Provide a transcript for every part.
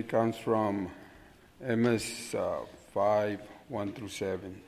comes from Amos 5, 1 through 7.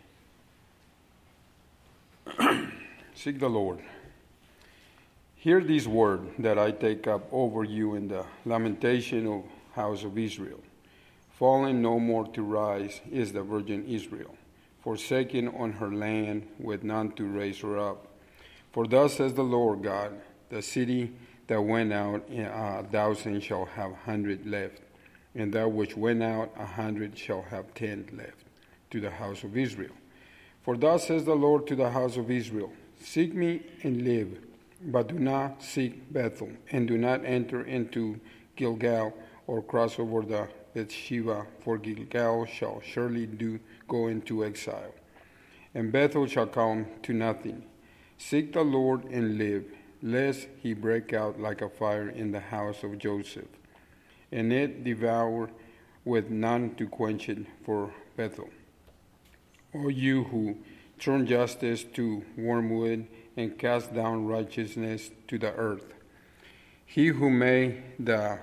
Seek the Lord. Hear this word that I take up over you in the lamentation of house of Israel. Fallen no more to rise is the virgin Israel, forsaken on her land with none to raise her up. For thus says the Lord God, the city that went out 1,000 shall have 100 left, and that which went out 100 shall have 10 left, to the house of Israel. For thus says the Lord to the house of Israel, seek me and live, but do not seek Bethel, and do not enter into Gilgal, or cross over the Beersheba, for Gilgal shall surely go into exile, and Bethel shall come to nothing. Seek the Lord and live, lest he break out like a fire in the house of Joseph, and it devour with none to quench it for Bethel. O you who turn justice to wormwood and cast down righteousness to the earth, he who made the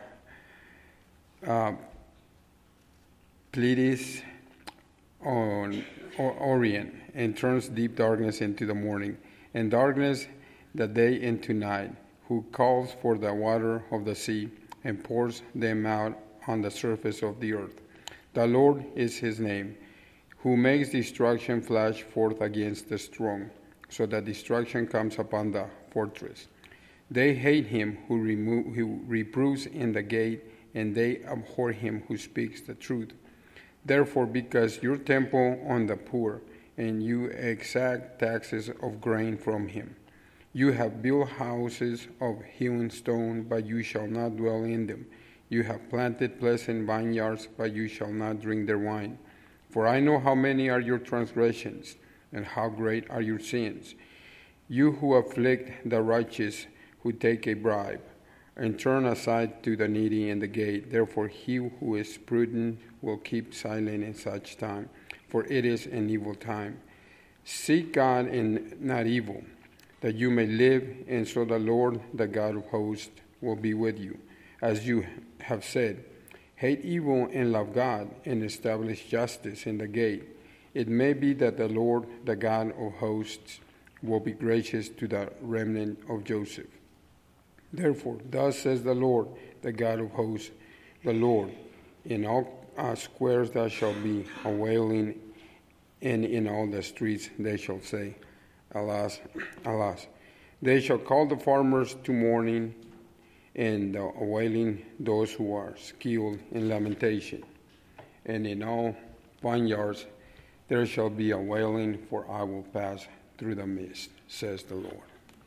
Pleiades on Orient and turns deep darkness into the morning, and darkness the day into night, who calls for the water of the sea and pours them out on the surface of the earth. The Lord is his name, who makes destruction flash forth against the strong, so that destruction comes upon the fortress. They hate him who reproves in the gate, and they abhor him who speaks the truth. Therefore, because your temple on the poor, and you exact taxes of grain from him, you have built houses of hewn stone, but you shall not dwell in them. You have planted pleasant vineyards, but you shall not drink their wine. For I know how many are your transgressions, and how great are your sins. You who afflict the righteous, who take a bribe, and turn aside to the needy in the gate. Therefore he who is prudent will keep silent in such time, for it is an evil time. Seek God and not evil, that you may live, and so the Lord, the God of hosts, will be with you. As you have said, hate evil and love God, and establish justice in the gate. It may be that the Lord, the God of hosts, will be gracious to the remnant of Joseph. Therefore, thus says the Lord, the God of hosts, the Lord, in all squares there shall be a wailing, and in all the streets they shall say, Alas, alas. They shall call the farmers to mourning, and the wailing those who are skilled in lamentation. And in all vineyards there shall be a wailing, for I will pass through the midst, says the Lord.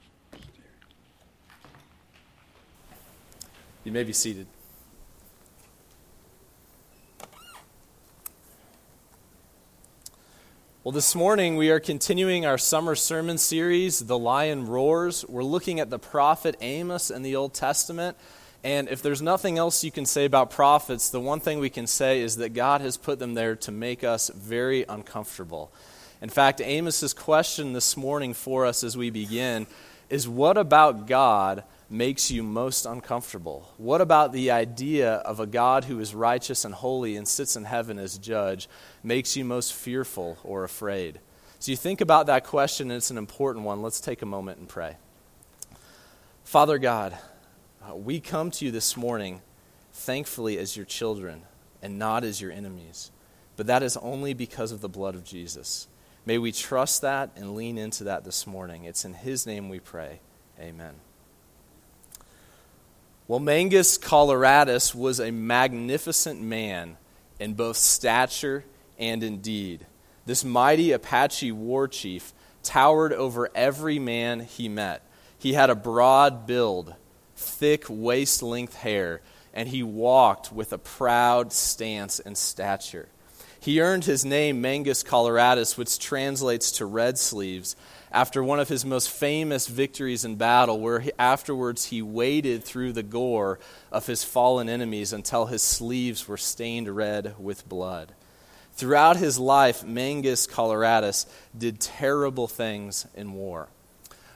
You may be seated. Well, this morning we are continuing our summer sermon series, The Lion Roars. We're looking at the prophet Amos in the Old Testament. And if there's nothing else you can say about prophets, the one thing we can say is that God has put them there to make us very uncomfortable. In fact, Amos's question this morning for us as we begin is, what about God makes you most uncomfortable? What about the idea of a God who is righteous and holy and sits in heaven as judge makes you most fearful or afraid? So you think about that question, and it's an important one. Let's take a moment and pray. Father God, we come to you this morning thankfully as your children and not as your enemies. But that is only because of the blood of Jesus. May we trust that and lean into that this morning. It's in his name we pray. Amen. Well, Mangus Coloradus was a magnificent man in both stature and in deed. This mighty Apache war chief towered over every man he met. He had a broad build, thick waist-length hair, and he walked with a proud stance and stature. He earned his name Mangus Coloradus, which translates to red sleeves, after one of his most famous victories in battle, where afterwards he waded through the gore of his fallen enemies until his sleeves were stained red with blood. Throughout his life, Mangus Coloradus did terrible things in war.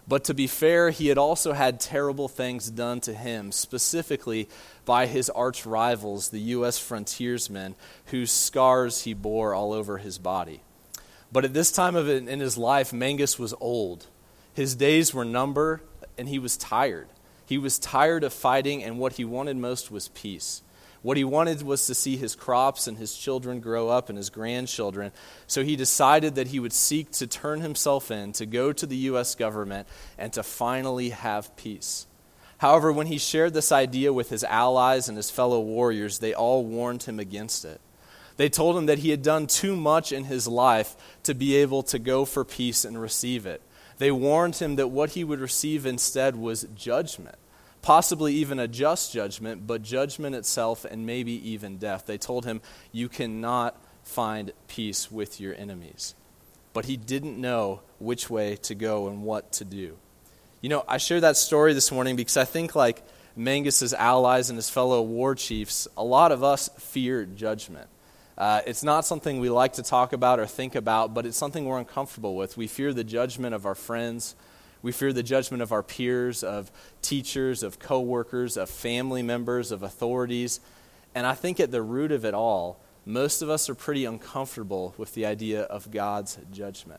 But to be fair, he had also had terrible things done to him, specifically by his arch rivals, the U.S. frontiersmen, whose scars he bore all over his body. But at this time of it in his life, Mangus was old. His days were numbered, and he was tired. He was tired of fighting, and what he wanted most was peace. What he wanted was to see his crops and his children grow up and his grandchildren. So he decided that he would seek to turn himself in, to go to the U.S. government, and to finally have peace. However, when he shared this idea with his allies and his fellow warriors, they all warned him against it. They told him that he had done too much in his life to be able to go for peace and receive it. They warned him that what he would receive instead was judgment. Possibly even a just judgment, but judgment itself and maybe even death. They told him, you cannot find peace with your enemies. But he didn't know which way to go and what to do. You know, I share that story this morning because I think like Mangus's allies and his fellow war chiefs, a lot of us fear judgment. It's not something we like to talk about or think about, but it's something we're uncomfortable with. We fear the judgment of our friends. We fear the judgment of our peers, of teachers, of coworkers, of family members, of authorities. And I think at the root of it all, most of us are pretty uncomfortable with the idea of God's judgment.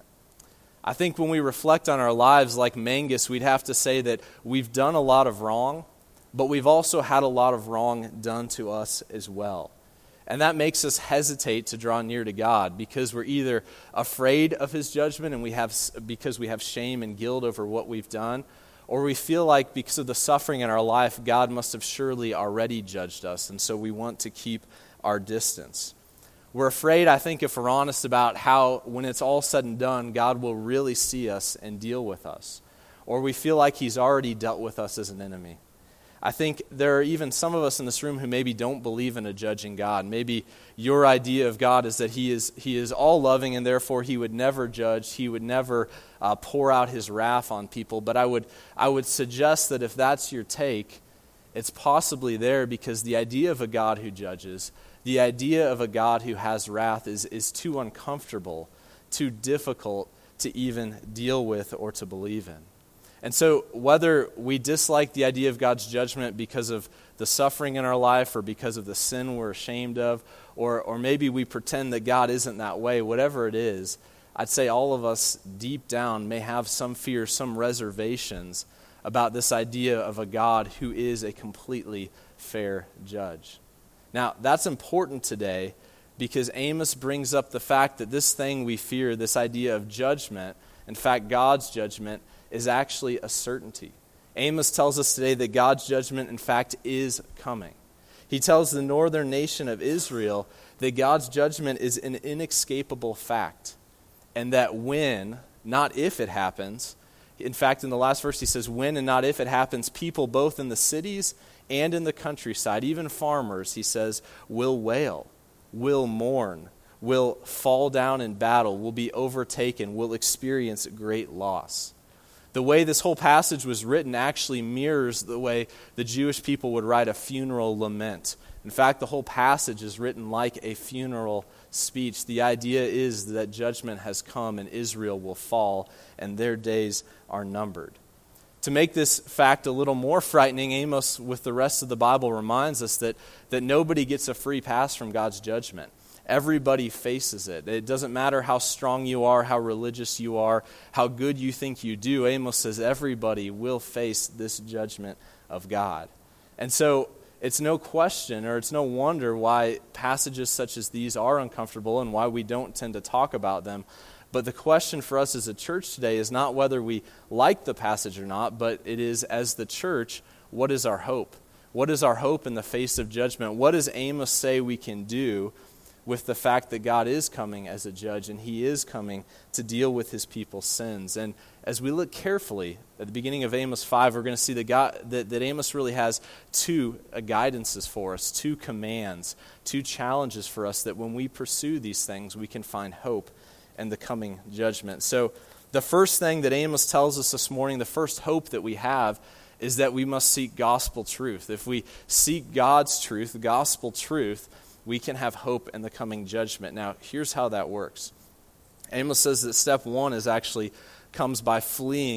I think when we reflect on our lives like Mangus, we'd have to say that we've done a lot of wrong, but we've also had a lot of wrong done to us as well. And that makes us hesitate to draw near to God because we're either afraid of his judgment and because we have shame and guilt over what we've done, or we feel like because of the suffering in our life, God must have surely already judged us, and so we want to keep our distance. We're afraid, I think, if we're honest about how, when it's all said and done, God will really see us and deal with us. Or we feel like he's already dealt with us as an enemy. I think there are even some of us in this room who maybe don't believe in a judging God. Maybe your idea of God is that he is all loving and therefore he would never judge. He would never pour out his wrath on people. But I would suggest that if that's your take, it's possibly there because the idea of a God who judges, the idea of a God who has wrath is too uncomfortable, too difficult to even deal with or to believe in. And so whether we dislike the idea of God's judgment because of the suffering in our life or because of the sin we're ashamed of, or maybe we pretend that God isn't that way, whatever it is, I'd say all of us deep down may have some fear, some reservations about this idea of a God who is a completely fair judge. Now, that's important today because Amos brings up the fact that this thing we fear, this idea of judgment, in fact, God's judgment, is actually a certainty. Amos tells us today that God's judgment, in fact, is coming. He tells the northern nation of Israel that God's judgment is an inescapable fact, and that when, not if it happens, in fact, in the last verse he says, when and not if it happens, people both in the cities and in the countryside, even farmers, he says, will wail, will mourn, will fall down in battle, will be overtaken, will experience great loss. The way this whole passage was written actually mirrors the way the Jewish people would write a funeral lament. In fact, the whole passage is written like a funeral speech. The idea is that judgment has come and Israel will fall and their days are numbered. To make this fact a little more frightening, Amos, with the rest of the Bible, reminds us that nobody gets a free pass from God's judgment. Everybody faces it. It doesn't matter how strong you are, how religious you are, how good you think you do. Amos says everybody will face this judgment of God. And so it's no question or it's no wonder why passages such as these are uncomfortable and why we don't tend to talk about them. But the question for us as a church today is not whether we like the passage or not, but it is, as the church, what is our hope? What is our hope in the face of judgment? What does Amos say we can do with the fact that God is coming as a judge and he is coming to deal with his people's sins? And as we look carefully at the beginning of Amos 5, we're going to see that Amos really has two guidances for us, two commands, two challenges for us that when we pursue these things, we can find hope in the coming judgment. So the first thing that Amos tells us this morning, the first hope that we have, is that we must seek gospel truth. If we seek God's truth, gospel truth, we can have hope in the coming judgment. Now, here's how that works. Amos says that step one comes by fleeing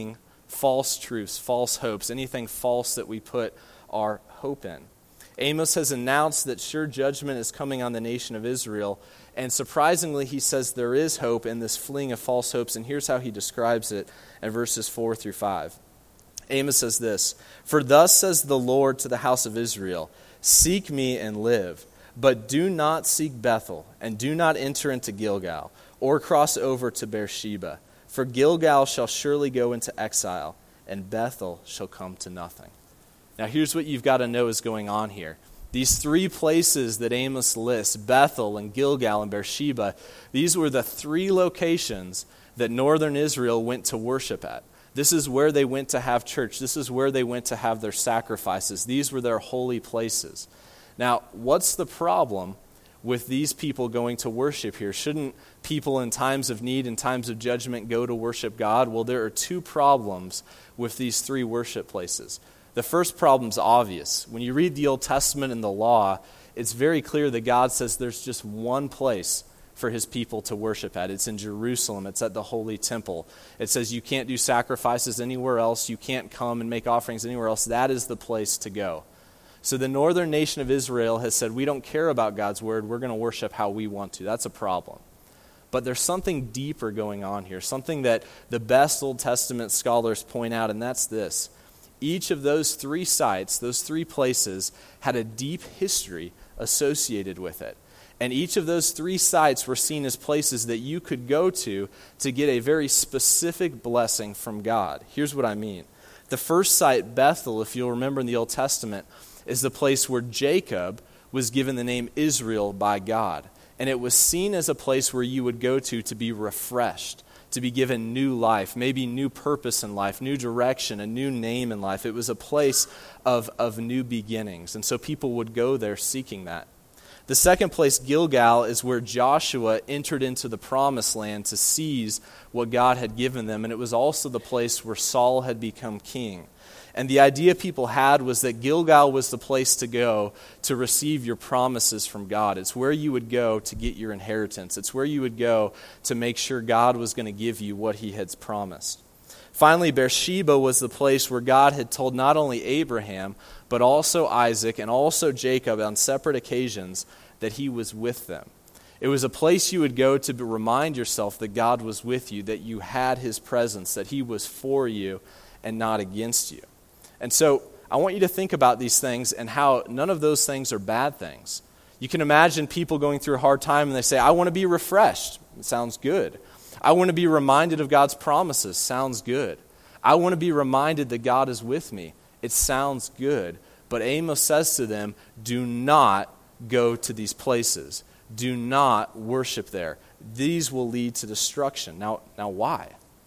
false truths, false hopes, anything false that we put our hope in. Amos has announced that sure judgment is coming on the nation of Israel, and surprisingly he says there is hope in this fleeing of false hopes, and here's how he describes it in verses 4 through 5. Amos says this, "For thus says the Lord to the house of Israel, seek me and live, but do not seek Bethel, and do not enter into Gilgal, or cross over to Beersheba. For Gilgal shall surely go into exile, and Bethel shall come to nothing." Now here's what you've got to know is going on here. These three places that Amos lists, Bethel and Gilgal and Beersheba, these were the three locations that northern Israel went to worship at. This is where they went to have church. This is where they went to have their sacrifices. These were their holy places. Now, what's the problem with these people going to worship here? Shouldn't people in times of need and times of judgment go to worship God? Well, there are two problems with these three worship places. The first problem's obvious. When you read the Old Testament and the law, it's very clear that God says there's just one place for his people to worship at. It's in Jerusalem. It's at the Holy Temple. It says you can't do sacrifices anywhere else. You can't come and make offerings anywhere else. That is the place to go. So the northern nation of Israel has said, we don't care about God's word. We're going to worship how we want to. That's a problem. But there's something deeper going on here, something that the best Old Testament scholars point out, and that's this. Each of those three sites, those three places, had a deep history associated with it. And each of those three sites were seen as places that you could go to get a very specific blessing from God. Here's what I mean. The first site, Bethel, if you'll remember in the Old Testament, is the place where Jacob was given the name Israel by God. And it was seen as a place where you would go to be refreshed, to be given new life, maybe new purpose in life, new direction, a new name in life. It was a place of new beginnings. And so people would go there seeking that. The second place, Gilgal, is where Joshua entered into the promised land to seize what God had given them. And it was also the place where Saul had become king. And the idea people had was that Gilgal was the place to go to receive your promises from God. It's where you would go to get your inheritance. It's where you would go to make sure God was going to give you what he had promised. Finally, Beersheba was the place where God had told not only Abraham, but also Isaac and also Jacob on separate occasions that he was with them. It was a place you would go to remind yourself that God was with you, that you had his presence, that he was for you and not against you. And so I want you to think about these things and how none of those things are bad things. You can imagine people going through a hard time and they say, I want to be refreshed. It sounds good. I want to be reminded of God's promises. Sounds good. I want to be reminded that God is with me. It sounds good. But Amos says to them, do not go to these places. Do not worship there. These will lead to destruction. Now why?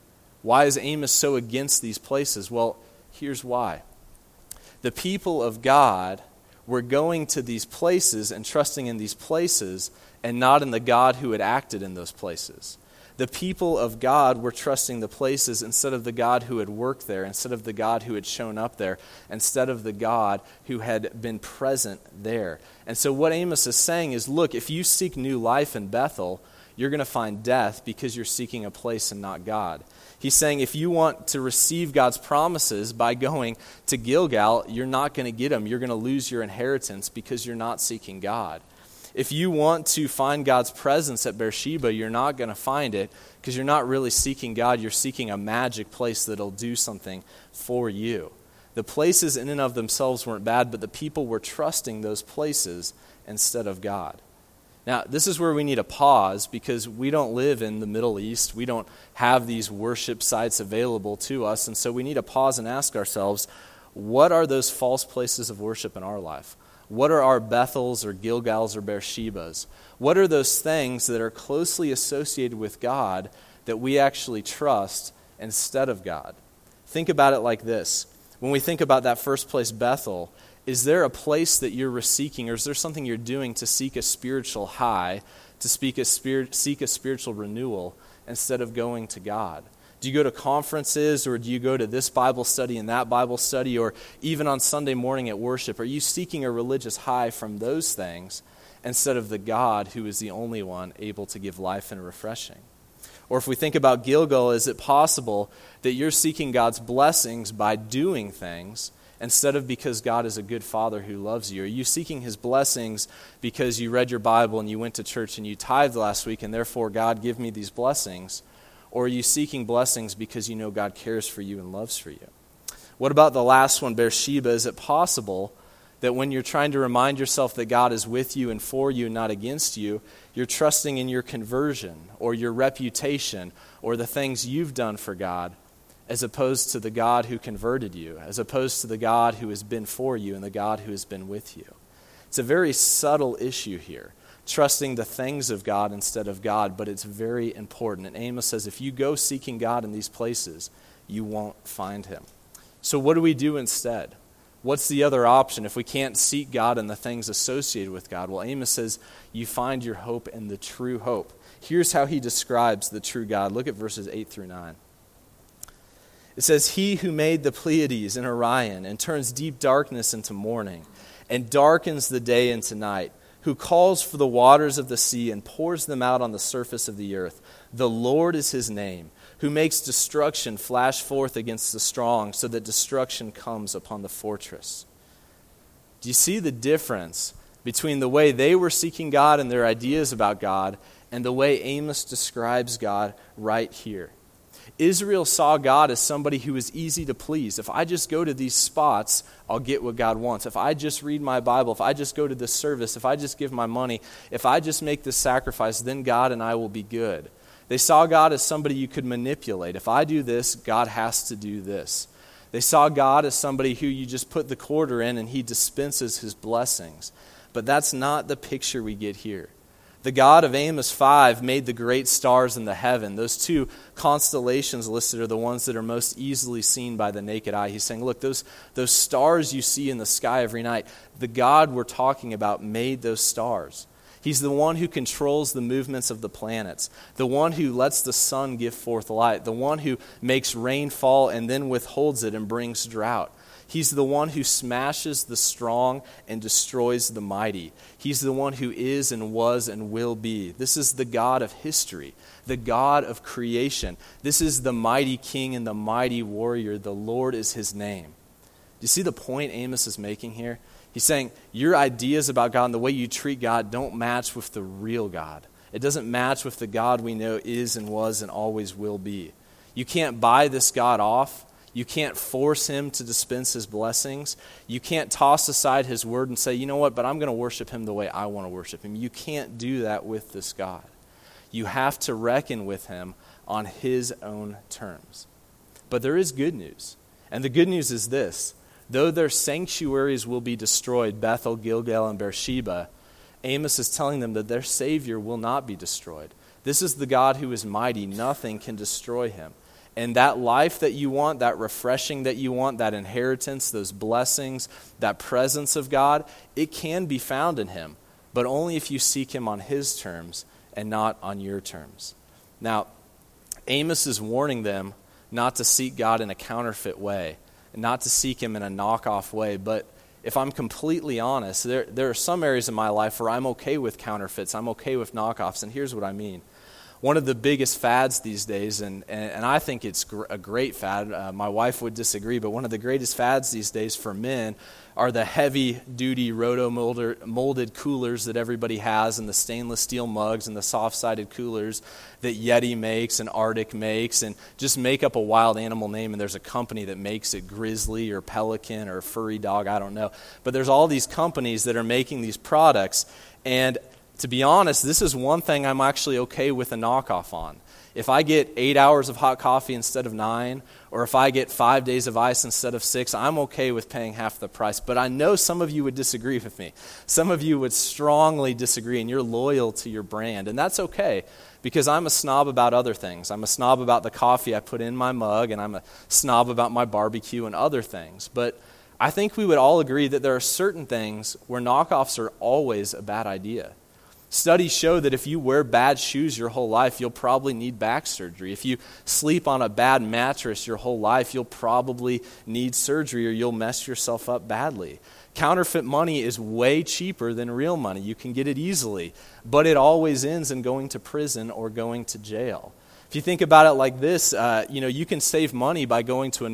Why is Amos so against these places? Well, here's why. The people of God were going to these places and trusting in these places and not in the God who had acted in those places. The people of God were trusting the places instead of the God who had worked there, instead of the God who had shown up there, instead of the God who had been present there. And so what Amos is saying is, look, if you seek new life in Bethel, you're going to find death because you're seeking a place and not God. He's saying if you want to receive God's promises by going to Gilgal, you're not going to get them. You're going to lose your inheritance because you're not seeking God. If you want to find God's presence at Beersheba, you're not going to find it because you're not really seeking God. You're seeking a magic place that'll do something for you. The places in and of themselves weren't bad, but the people were trusting those places instead of God. Now, this is where we need a pause because we don't live in the Middle East. We don't have these worship sites available to us, and so we need to pause and ask ourselves, what are those false places of worship in our life? What are our Bethels or Gilgals or Beershebas? What are those things that are closely associated with God that we actually trust instead of God? Think about it like this. When we think about that first place, Bethel, is there a place that you're seeking, or is there something you're doing to seek a spiritual high, to seek a spiritual renewal instead of going to God? Do you go to conferences, or do you go to this Bible study and that Bible study, or even on Sunday morning at worship? Are you seeking a religious high from those things instead of the God who is the only one able to give life and refreshing? Or if we think about Gilgal, is it possible that you're seeking God's blessings by doing things instead of because God is a good father who loves you? Are you seeking his blessings because you read your Bible and you went to church and you tithed last week and therefore, God, give me these blessings? Or are you seeking blessings because you know God cares for you and loves for you? What about the last one, Beersheba? Is it possible that when you're trying to remind yourself that God is with you and for you and not against you, you're trusting in your conversion or your reputation or the things you've done for God as opposed to the God who converted you, as opposed to the God who has been for you and the God who has been with you? It's a very subtle issue here, trusting the things of God instead of God, but it's very important. And Amos says if you go seeking God in these places, you won't find him. So what do we do instead? What's the other option if we can't seek God and the things associated with God? Well, Amos says you find your hope in the true hope. Here's how he describes the true God. Look at verses 8 through 9. It says, he who made the Pleiades and Orion and turns deep darkness into morning and darkens the day into night, who calls for the waters of the sea and pours them out on the surface of the earth. The Lord is his name, who makes destruction flash forth against the strong so that destruction comes upon the fortress. Do you see the difference between the way they were seeking God and their ideas about God and the way Amos describes God right here? Israel saw God as somebody who is easy to please. If I just go to these spots, I'll get what God wants. If I just read my Bible, if I just go to this service, if I just give my money, if I just make this sacrifice, then God and I will be good. They saw God as somebody you could manipulate. If I do this, God has to do this. They saw God as somebody who you just put the quarter in and he dispenses his blessings. But that's not the picture we get here. The God of Amos 5 made the great stars in the heaven. Those two constellations listed are the ones that are most easily seen by the naked eye. He's saying, look, those stars you see in the sky every night, the God we're talking about made those stars. He's the one who controls the movements of the planets, the one who lets the sun give forth light, the one who makes rain fall and then withholds it and brings drought. He's the one who smashes the strong and destroys the mighty. He's the one who is and was and will be. This is the God of history, the God of creation. This is the mighty king and the mighty warrior. The Lord is his name. Do you see the point Amos is making here? He's saying your ideas about God and the way you treat God don't match with the real God. It doesn't match with the God we know is and was and always will be. You can't buy this God off. You can't force him to dispense his blessings. You can't toss aside his word and say, you know what, but I'm going to worship him the way I want to worship him. You can't do that with this God. You have to reckon with him on his own terms. But there is good news. And the good news is this. Though their sanctuaries will be destroyed, Bethel, Gilgal, and Beersheba, Amos is telling them that their Savior will not be destroyed. This is the God who is mighty. Nothing can destroy him. And that life that you want, that refreshing that you want, that inheritance, those blessings, that presence of God, it can be found in him, but only if you seek him on his terms and not on your terms. Now, Amos is warning them not to seek God in a counterfeit way, not to seek him in a knockoff way. But if I'm completely honest, there are some areas in my life where I'm okay with counterfeits. I'm okay with knockoffs, and here's what I mean. One of the biggest fads these days, and I think it's a great fad, my wife would disagree, but one of the greatest fads these days for men are the heavy-duty roto-molded coolers that everybody has, and the stainless steel mugs and the soft-sided coolers that Yeti makes and Arctic makes, and just make up a wild animal name, and there's a company that makes it, Grizzly or Pelican or Furry Dog, I don't know. But there's all these companies that are making these products, and to be honest, this is one thing I'm actually okay with a knockoff on. If I get 8 hours of hot coffee instead of 9, or if I get 5 days of ice instead of 6, I'm okay with paying half the price. But I know some of you would disagree with me. Some of you would strongly disagree, and you're loyal to your brand. And that's okay, because I'm a snob about other things. I'm a snob about the coffee I put in my mug, and I'm a snob about my barbecue and other things. But I think we would all agree that there are certain things where knockoffs are always a bad idea. Studies show that if you wear bad shoes your whole life, you'll probably need back surgery. If you sleep on a bad mattress your whole life, you'll probably need surgery or you'll mess yourself up badly. Counterfeit money is way cheaper than real money. You can get it easily, but it always ends in going to prison or going to jail. If you think about it like this, you can save money by going to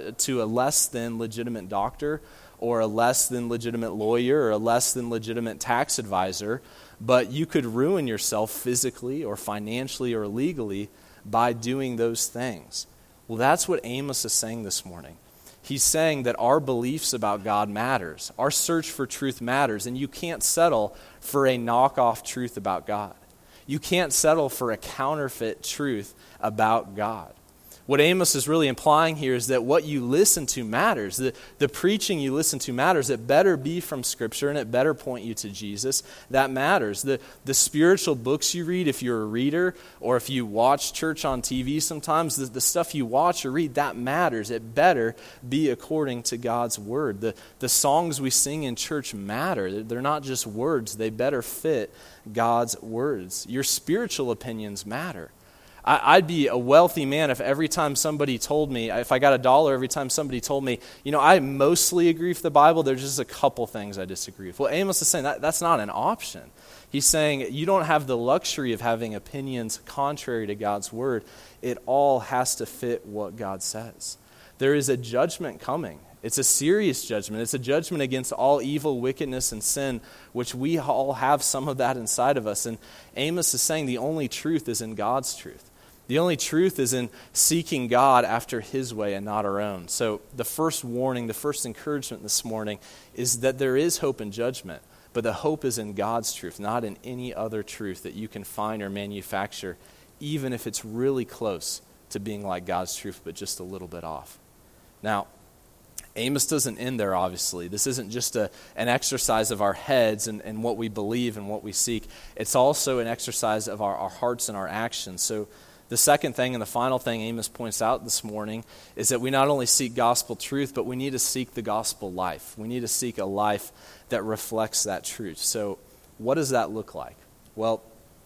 a less than legitimate doctor, or a less than legitimate lawyer, or a less than legitimate tax advisor, but you could ruin yourself physically or financially or legally by doing those things. Well, that's what Amos is saying this morning. He's saying that our beliefs about God matters. Our search for truth matters, and you can't settle for a knockoff truth about God. You can't settle for a counterfeit truth about God. What Amos is really implying here is that what you listen to matters. The preaching you listen to matters. It better be from Scripture, and it better point you to Jesus. That matters. The spiritual books you read, if you're a reader, or if you watch church on TV sometimes, the stuff you watch or read, that matters. It better be according to God's Word. The songs we sing in church matter. They're not just words. They better fit God's words. Your spiritual opinions matter. I'd be a wealthy man if every time somebody told me, if I got $1 every time somebody told me, I mostly agree with the Bible, there's just a couple things I disagree with. Well, Amos is saying that's not an option. He's saying you don't have the luxury of having opinions contrary to God's Word. It all has to fit what God says. There is a judgment coming. It's a serious judgment. It's a judgment against all evil, wickedness, and sin, which we all have some of that inside of us. And Amos is saying the only truth is in God's truth. The only truth is in seeking God after His way and not our own. So the first warning, the first encouragement this morning is that there is hope in judgment, but the hope is in God's truth, not in any other truth that you can find or manufacture, even if it's really close to being like God's truth, but just a little bit off. Now, Amos doesn't end there, obviously. This isn't just an exercise of our heads and what we believe and what we seek. It's also an exercise of our hearts and our actions. So the second thing and the final thing Amos points out this morning is that we not only seek gospel truth, but we need to seek the gospel life. We need to seek a life that reflects that truth. So what does that look like? Well,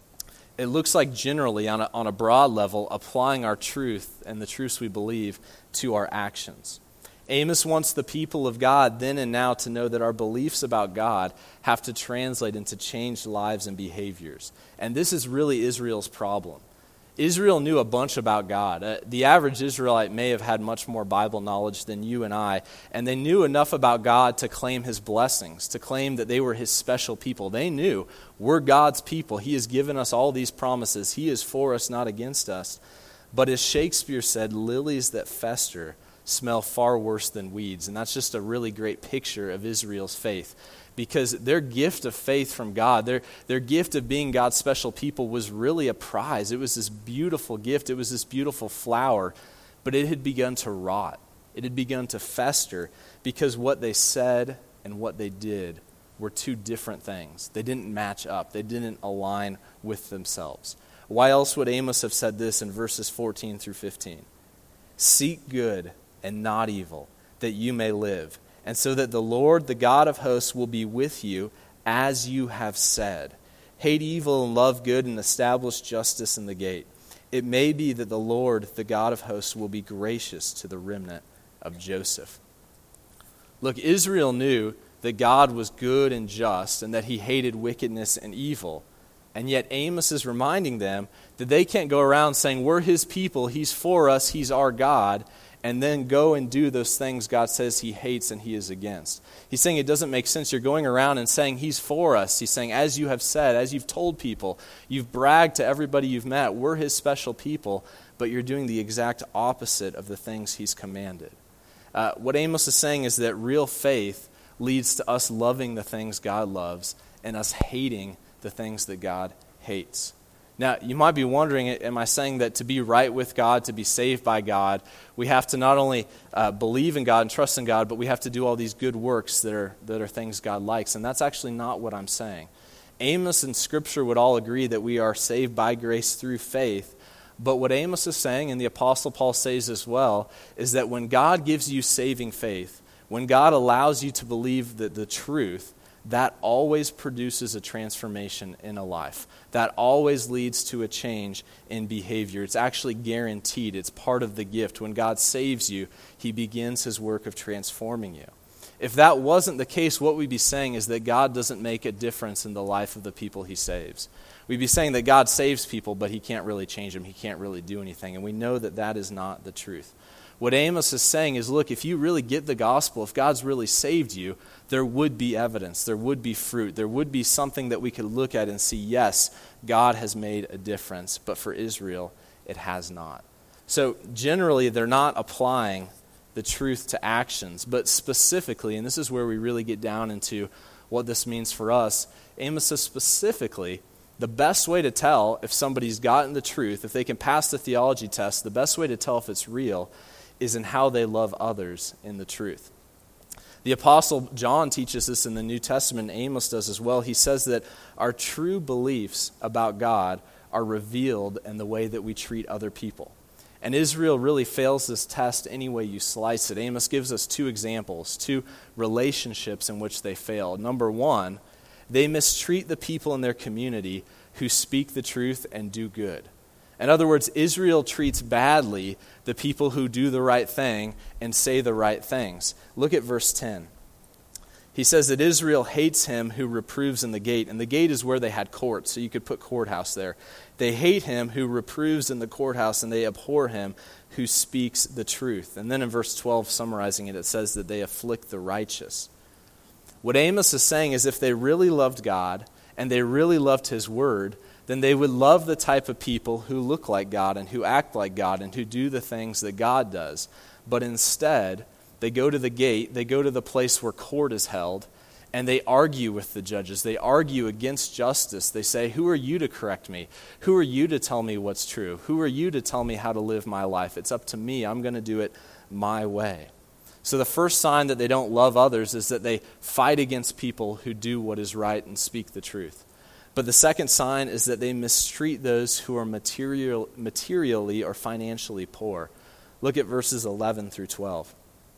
it looks like generally on a broad level applying our truth and the truths we believe to our actions. Amos wants the people of God then and now to know that our beliefs about God have to translate into changed lives and behaviors. And this is really Israel's problem. Israel knew a bunch about God. The average Israelite may have had much more Bible knowledge than you and I, and they knew enough about God to claim His blessings, to claim that they were His special people. They knew we're God's people. He has given us all these promises. He is for us, not against us. But as Shakespeare said, lilies that fester smell far worse than weeds. And that's just a really great picture of Israel's faith. Because their gift of faith from God, their gift of being God's special people was really a prize. It was this beautiful gift. It was this beautiful flower. But it had begun to rot. It had begun to fester because what they said and what they did were two different things. They didn't match up. They didn't align with themselves. Why else would Amos have said this in verses 14 through 15? Seek good and not evil, that you may live. And so that the Lord, the God of hosts, will be with you as you have said. Hate evil and love good and establish justice in the gate. It may be that the Lord, the God of hosts, will be gracious to the remnant of Joseph. Look, Israel knew that God was good and just and that He hated wickedness and evil. And yet Amos is reminding them that they can't go around saying, we're His people, He's for us, He's our God, and then go and do those things God says He hates and He is against. He's saying it doesn't make sense. You're going around and saying He's for us. He's saying, as you have said, as you've told people, you've bragged to everybody you've met, we're His special people, but you're doing the exact opposite of the things He's commanded. What Amos is saying is that real faith leads to us loving the things God loves and us hating the things that God hates. Now, you might be wondering, am I saying that to be right with God, to be saved by God, we have to not only believe in God and trust in God, but we have to do all these good works that are things God likes? And that's actually not what I'm saying. Amos and Scripture would all agree that we are saved by grace through faith. But what Amos is saying, and the Apostle Paul says as well, is that when God gives you saving faith, when God allows you to believe the truth, that always produces a transformation in a life. That always leads to a change in behavior. It's actually guaranteed. It's part of the gift. When God saves you, He begins His work of transforming you. If that wasn't the case, what we'd be saying is that God doesn't make a difference in the life of the people he saves. We'd be saying that God saves people, but he can't really change them. He can't really do anything. And we know that that is not the truth. What Amos is saying is, look, if you really get the gospel, if God's really saved you, there would be evidence, there would be fruit, there would be something that we could look at and see, yes, God has made a difference, but for Israel, it has not. So generally, they're not applying the truth to actions, but specifically, and this is where we really get down into what this means for us, Amos says specifically, the best way to tell if somebody's gotten the truth, if they can pass the theology test, the best way to tell if it's real is in how they love others in the truth. The Apostle John teaches this in the New Testament, and Amos does as well. He says that our true beliefs about God are revealed in the way that we treat other people. And Israel really fails this test any way you slice it. Amos gives us two examples, two relationships in which they fail. Number one, they mistreat the people in their community who speak the truth and do good. In other words, Israel treats badly the people who do the right thing and say the right things. Look at verse 10. He says that Israel hates him who reproves in the gate. And the gate is where they had court, so you could put courthouse there. They hate him who reproves in the courthouse, and they abhor him who speaks the truth. And then in verse 12, summarizing it, it says that they afflict the righteous. What Amos is saying is if they really loved God and they really loved his word, then they would love the type of people who look like God and who act like God and who do the things that God does. But instead, they go to the gate, they go to the place where court is held, and they argue with the judges. They argue against justice. They say, who are you to correct me? Who are you to tell me what's true? Who are you to tell me how to live my life? It's up to me. I'm going to do it my way. So the first sign that they don't love others is that they fight against people who do what is right and speak the truth. But the second sign is that they mistreat those who are materially or financially poor. Look at verses 11 through 12.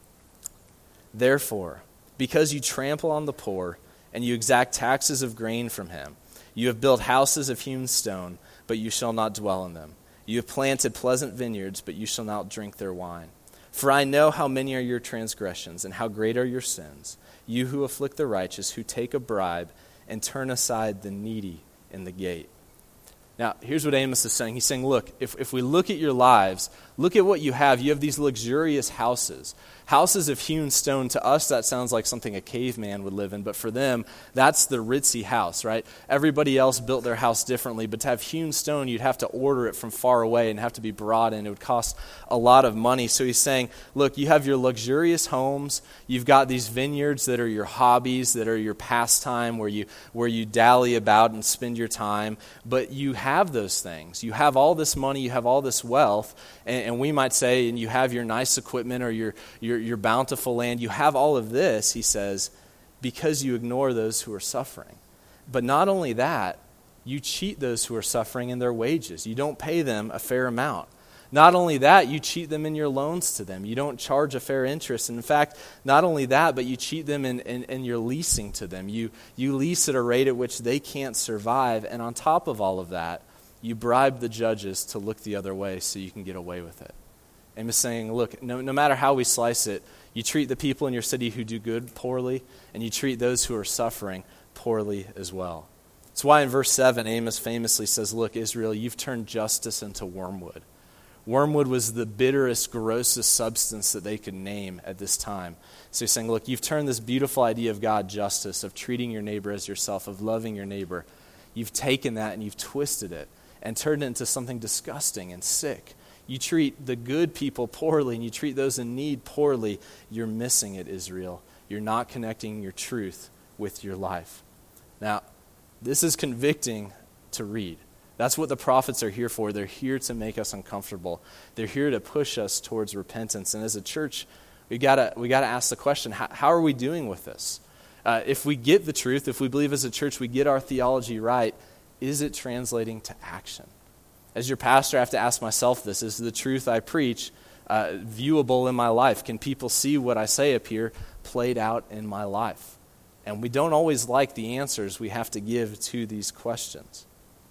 Therefore, because you trample on the poor and you exact taxes of grain from him, you have built houses of hewn stone, but you shall not dwell in them. You have planted pleasant vineyards, but you shall not drink their wine. For I know how many are your transgressions and how great are your sins, you who afflict the righteous, who take a bribe and turn aside the needy in the gate. Now, here's what Amos is saying. He's saying, look, if we look at your lives, look at what you have. You have these luxurious houses. Houses of hewn stone. To us, that sounds like something a caveman would live in, but for them, that's the ritzy house, right? Everybody else built their house differently, but to have hewn stone, you'd have to order it from far away and have to be brought in. It would cost a lot of money. So he's saying, look, you have your luxurious homes. You've got these vineyards that are your hobbies, that are your pastime, where you dally about and spend your time, but you have those things. You have all this money, you have all this wealth, and we might say, and you have your nice equipment or your bountiful land, you have all of this, he says, because you ignore those who are suffering. But not only that, you cheat those who are suffering in their wages. You don't pay them a fair amount. Not only that, you cheat them in your loans to them. You don't charge a fair interest. And in fact, not only that, but you cheat them in your leasing to them. You lease at a rate at which they can't survive. And on top of all of that, you bribe the judges to look the other way so you can get away with it. Amos is saying, look, no matter how we slice it, you treat the people in your city who do good poorly, and you treat those who are suffering poorly as well. That's why in verse 7, Amos famously says, look, Israel, you've turned justice into wormwood. Wormwood was the bitterest, grossest substance that they could name at this time. So he's saying, look, you've turned this beautiful idea of God, justice, of treating your neighbor as yourself, of loving your neighbor. You've taken that and you've twisted it and turned it into something disgusting and sick. You treat the good people poorly and you treat those in need poorly. You're missing it, Israel. You're not connecting your truth with your life. Now, this is convicting to read. That's what the prophets are here for. They're here to make us uncomfortable. They're here to push us towards repentance. And as a church, we gotta ask the question, how are we doing with this? If we get the truth, if we believe as a church we get our theology right, is it translating to action? As your pastor, I have to ask myself this. Is the truth I preach viewable in my life? Can people see what I say up here played out in my life? And we don't always like the answers we have to give to these questions.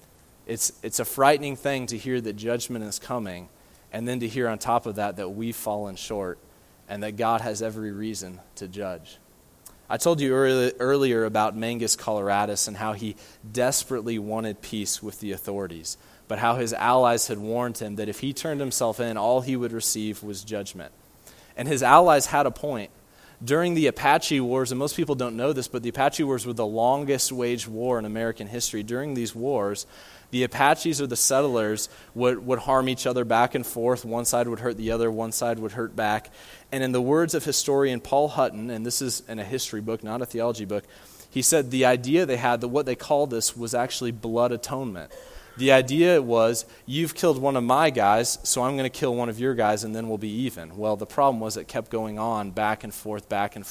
It's a frightening thing to hear that judgment is coming, and then to hear on top of that we've fallen short and that God has every reason to judge. I told you earlier about Mangus Coloradus and how he desperately wanted peace with the authorities, but how his allies had warned him that if he turned himself in, all he would receive was judgment. And his allies had a point. During the Apache Wars, and most people don't know this, but the Apache Wars were the longest waged war in American history. During these wars, the Apaches or the settlers would harm each other back and forth. One side would hurt the other, one side would hurt back. And in the words of historian Paul Hutton, and this is in a history book, not a theology book, he said the idea they had, that what they called this was actually blood atonement. The idea was, you've killed one of my guys, so I'm going to kill one of your guys, and then we'll be even. Well, the problem was it kept going on back and forth,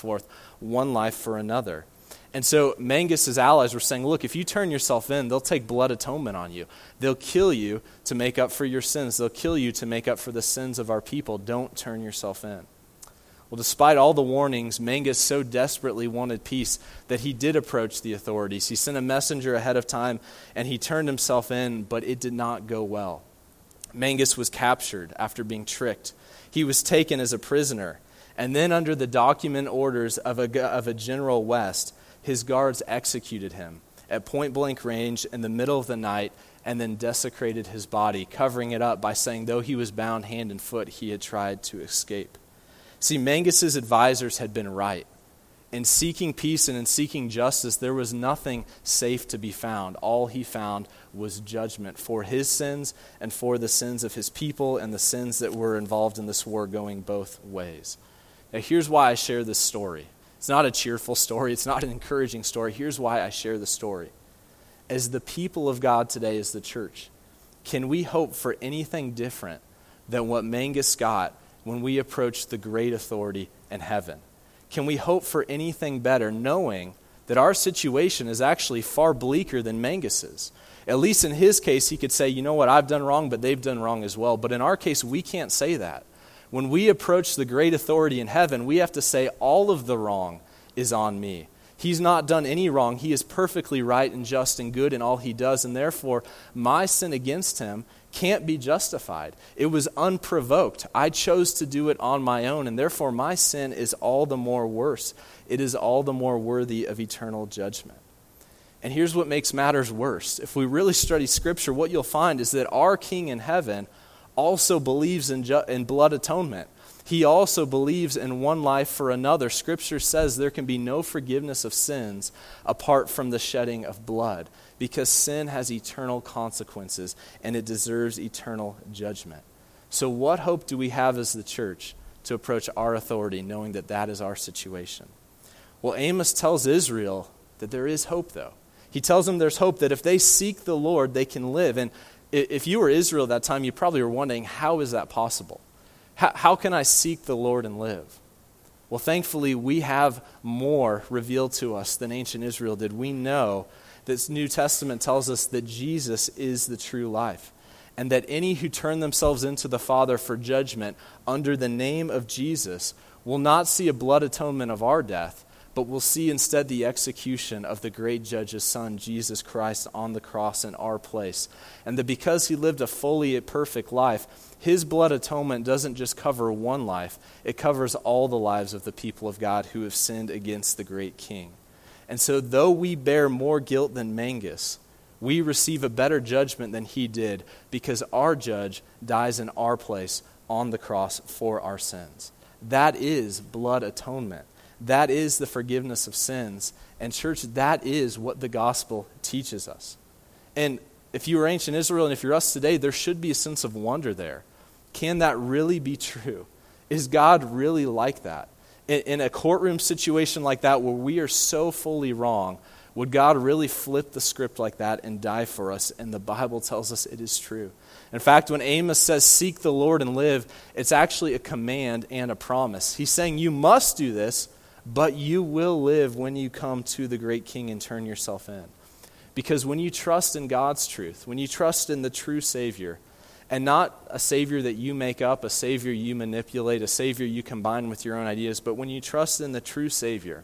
one life for another. And so Mangus's allies were saying, look, if you turn yourself in, they'll take blood atonement on you. They'll kill you to make up for your sins. They'll kill you to make up for the sins of our people. Don't turn yourself in. Well, despite all the warnings, Mangus so desperately wanted peace that he did approach the authorities. He sent a messenger ahead of time, and he turned himself in, but it did not go well. Mangus was captured after being tricked. He was taken as a prisoner, and then under the document orders of a General West, his guards executed him at point-blank range in the middle of the night and then desecrated his body, covering it up by saying though he was bound hand and foot, he had tried to escape. See, Mangus's advisors had been right. In seeking peace and in seeking justice, there was nothing safe to be found. All he found was judgment for his sins and for the sins of his people and the sins that were involved in this war going both ways. Now, here's why I share this story. It's not a cheerful story. It's not an encouraging story. Here's why I share the story. As the people of God today, as the church, can we hope for anything different than what Mangus got when we approach the great authority in heaven? Can we hope for anything better, knowing that our situation is actually far bleaker than Mangus's? At least in his case, he could say, you know what, I've done wrong, but they've done wrong as well. But in our case, we can't say that. When we approach the great authority in heaven, we have to say all of the wrong is on me. He's not done any wrong. He is perfectly right and just and good in all he does, and therefore my sin against him can't be justified. It was unprovoked. I chose to do it on my own, and therefore my sin is all the more worse. It is all the more worthy of eternal judgment. And here's what makes matters worse. If we really study Scripture, what you'll find is that our King in heaven also believes in blood atonement. He also believes in one life for another. Scripture says there can be no forgiveness of sins apart from the shedding of blood, because sin has eternal consequences and it deserves eternal judgment. So what hope do we have as the church to approach our authority, knowing that that is our situation? Well, Amos tells Israel that there is hope, though. He tells them there's hope, that if they seek the Lord, they can live. And if you were Israel at that time, you probably were wondering, how is that possible? How can I seek the Lord and live? Well, thankfully, we have more revealed to us than ancient Israel did. We know that the New Testament tells us that Jesus is the true life, and that any who turn themselves into the Father for judgment under the name of Jesus will not see a blood atonement of our death, but will see instead the execution of the great judge's Son, Jesus Christ, on the cross in our place. And that because he lived a fully perfect life, his blood atonement doesn't just cover one life, it covers all the lives of the people of God who have sinned against the great King. And so though we bear more guilt than Mangus, we receive a better judgment than he did, because our judge dies in our place on the cross for our sins. That is blood atonement. That is the forgiveness of sins. And church, that is what the gospel teaches us. And if you were ancient Israel and if you're us today, there should be a sense of wonder there. Can that really be true? Is God really like that? In a courtroom situation like that where we are so fully wrong, would God really flip the script like that and die for us? And the Bible tells us it is true. In fact, when Amos says, seek the Lord and live, it's actually a command and a promise. He's saying you must do this, but you will live when you come to the great King and turn yourself in. Because when you trust in God's truth, when you trust in the true Savior, and not a Savior that you make up, a Savior you manipulate, a Savior you combine with your own ideas, but when you trust in the true Savior,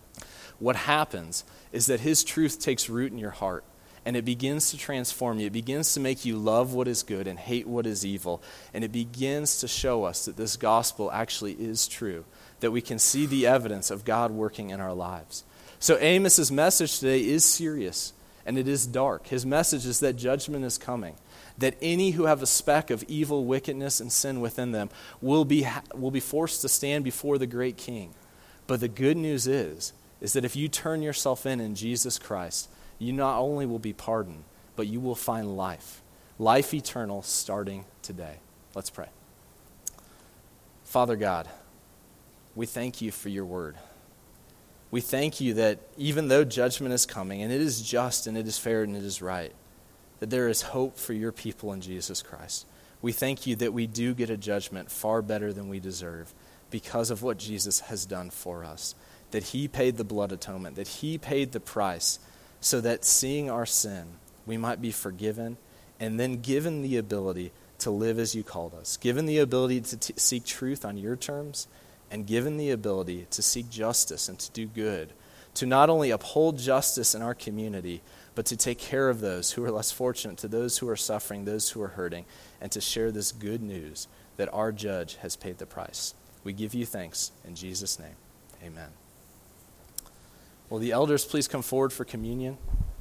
what happens is that his truth takes root in your heart, and it begins to transform you. It begins to make you love what is good and hate what is evil, and it begins to show us that this gospel actually is true, that we can see the evidence of God working in our lives. So Amos's message today is serious, and it is dark. His message is that judgment is coming, that any who have a speck of evil, wickedness, and sin within them will be forced to stand before the great King. But the good news is that if you turn yourself in Jesus Christ, you not only will be pardoned, but you will find life eternal starting today. Let's pray. Father God, we thank you for your word. We thank you that even though judgment is coming, and it is just and it is fair and it is right, that there is hope for your people in Jesus Christ. We thank you that we do get a judgment far better than we deserve because of what Jesus has done for us, that he paid the blood atonement, that he paid the price so that seeing our sin, we might be forgiven and then given the ability to live as you called us, given the ability to seek truth on your terms, and given the ability to seek justice and to do good, to not only uphold justice in our community, but to take care of those who are less fortunate, to those who are suffering, those who are hurting, and to share this good news that our judge has paid the price. We give you thanks in Jesus' name. Amen. Will the elders please come forward for communion?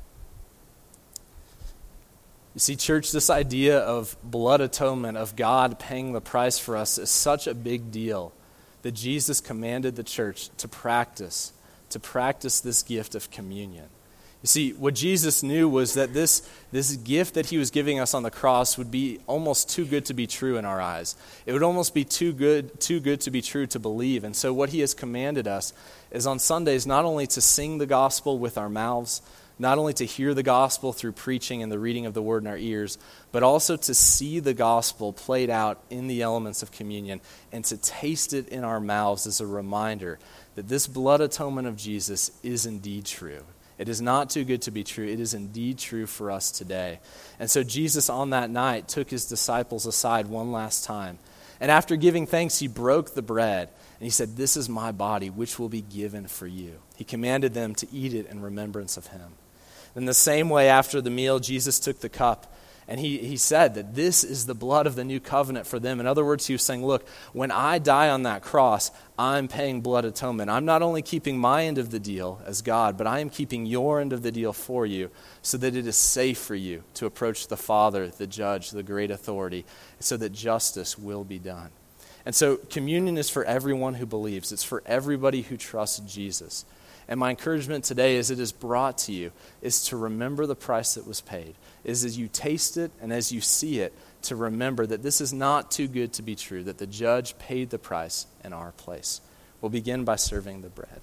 You see, church, this idea of blood atonement, of God paying the price for us, is such a big deal that Jesus commanded the church to practice this gift of communion. You see, what Jesus knew was that this gift that he was giving us on the cross would be almost too good to be true in our eyes. It would almost be too good to be true to believe. And so what he has commanded us is on Sundays not only to sing the gospel with our mouths, not only to hear the gospel through preaching and the reading of the word in our ears, but also to see the gospel played out in the elements of communion and to taste it in our mouths as a reminder that this blood atonement of Jesus is indeed true. It is not too good to be true. It is indeed true for us today. And so Jesus on that night took his disciples aside one last time. And after giving thanks, he broke the bread and he said, "This is my body, which will be given for you." He commanded them to eat it in remembrance of him. In the same way, after the meal, Jesus took the cup, and he said that this is the blood of the new covenant for them. In other words, he was saying, look, when I die on that cross, I'm paying blood atonement. I'm not only keeping my end of the deal as God, but I am keeping your end of the deal for you so that it is safe for you to approach the Father, the Judge, the great authority, so that justice will be done. And so communion is for everyone who believes. It's for everybody who trusts Jesus. And my encouragement today as it is brought to you is to remember the price that was paid, is as you taste it and as you see it, to remember that this is not too good to be true, that the judge paid the price in our place. We'll begin by serving the bread.